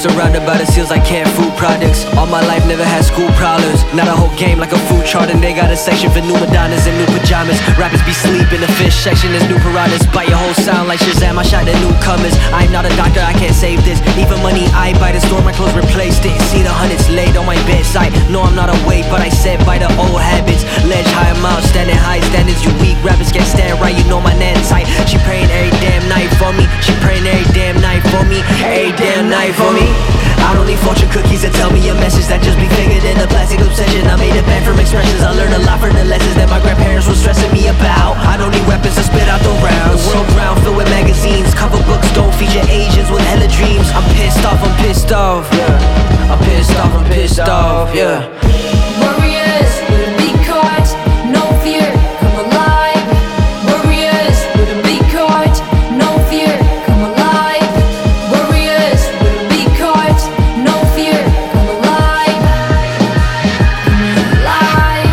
Surrounded by the seals like canned food products. All my life never had school problems. Not a whole game like a food chart, and they got a section for new Madonnas and new pajamas. Rappers be sleeping, the fish section is new piranhas. Bite your whole sound like Shazam, I shot the newcomers. I'm not a doctor, I can't save this. Even money I buy the store, my clothes replaced it. See the hundreds laid on my bedside. No, I'm not awake, but I said by the old habits. Ledge high, I'm out, standing high standards. You weak rappers can't stand right, you know my nan tight. She praying every damn night for me. She praying every damn night for me. Every damn night for me. I don't need fortune cookies to tell me a message that just be figured in a plastic obsession. I made it back from expressions. I learned a lot from the lessons that my grandparents were stressing me about. I don't need weapons to spit out the rounds. The world ground filled with magazines. Cover books don't feature Asians with hella dreams. I'm pissed off, I'm pissed off. Yeah. I'm pissed off, I'm pissed off. Yeah. Warriors with a big heart, no fear, come alive. Warriors with a big heart, no fear, come alive. Warriors with a big heart, no fear, come alive. Come alive.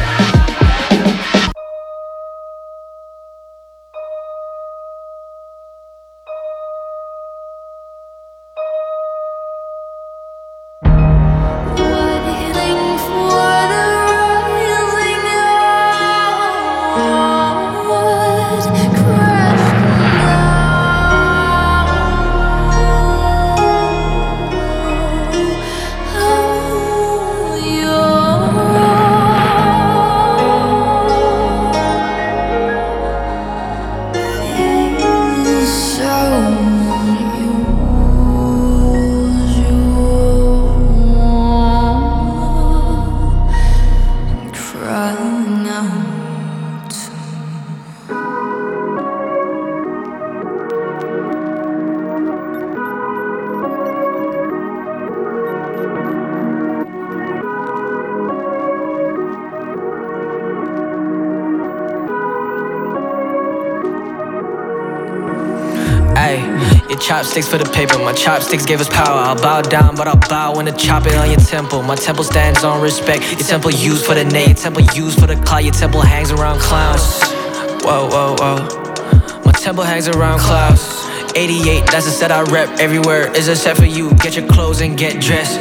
Waiting for the rising onward, crashing down. Oh, feels so unusual, crying out. Ayy, your chopsticks for the paper, my chopsticks gave us power. I'll bow down, but I'll bow when I chop it on your temple. My temple stands on respect. Your temple used for the name, your temple used for the clout. Your temple hangs around clowns. Whoa, whoa, whoa. My temple hangs around clouds. 88, that's the set I rep everywhere. It's a set for you. Get your clothes and get dressed.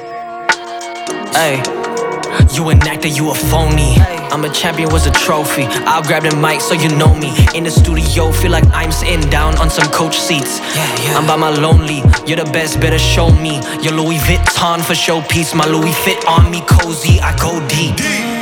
Ayy. You an actor, you a phony. I'm a champion, was a trophy. I'll grab the mic so you know me. In the studio, feel like I'm sitting down on some coach seats. I'm by my lonely, you're the best, better show me. Your Louis Vuitton for showpiece. My Louis fit on me, cozy, I go deep.